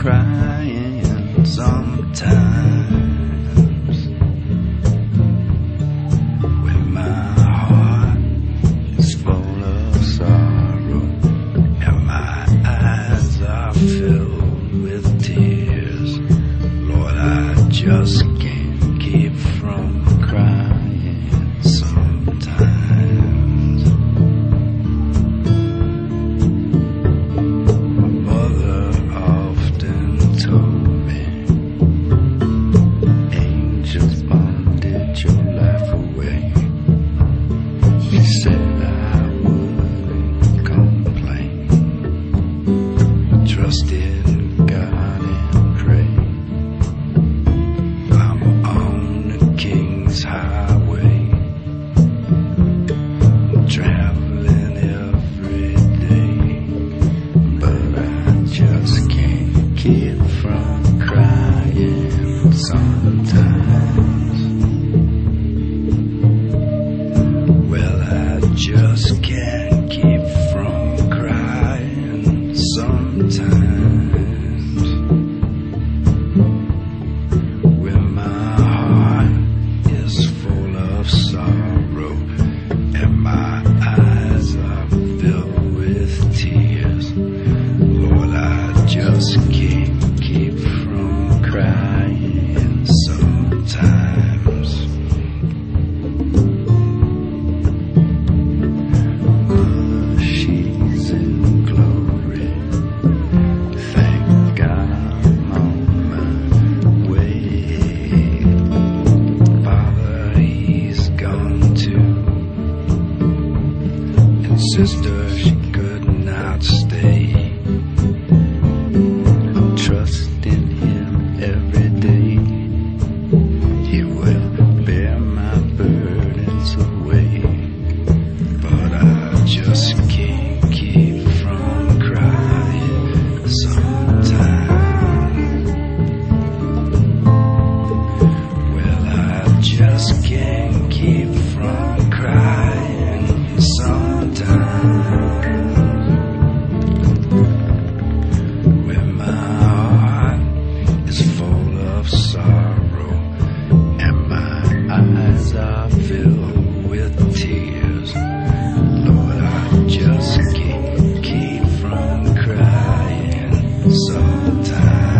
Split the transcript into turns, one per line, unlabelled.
crying sometimes. When my heart is full of sorrow and my eyes are filled with tears, Lord, I just can't keep from crying sometimes. My mother often told me, angels bonded your life away. She said I wouldn't complain, trust in God and pray. I'm on the King's Highway, traveling every day, but I just can't keep from crying sometimes. Well, I just can't keep from crying sometimes. When my heart is full of sorrow and my eyes are filled with tears, Lord, I just can't keep from crying sometimes. She's in glory, thank God I'm on my way. Father, he's gone too, and sister, she could not stay. I'm trusting him every day. He will bear my burdens away, but I just can't keep from crying sometimes. Well, I just can't keep from crying sometimes. When my heart is full of sorrow and my eyes are filled with tears, Lord, I just can't keep from crying sometimes.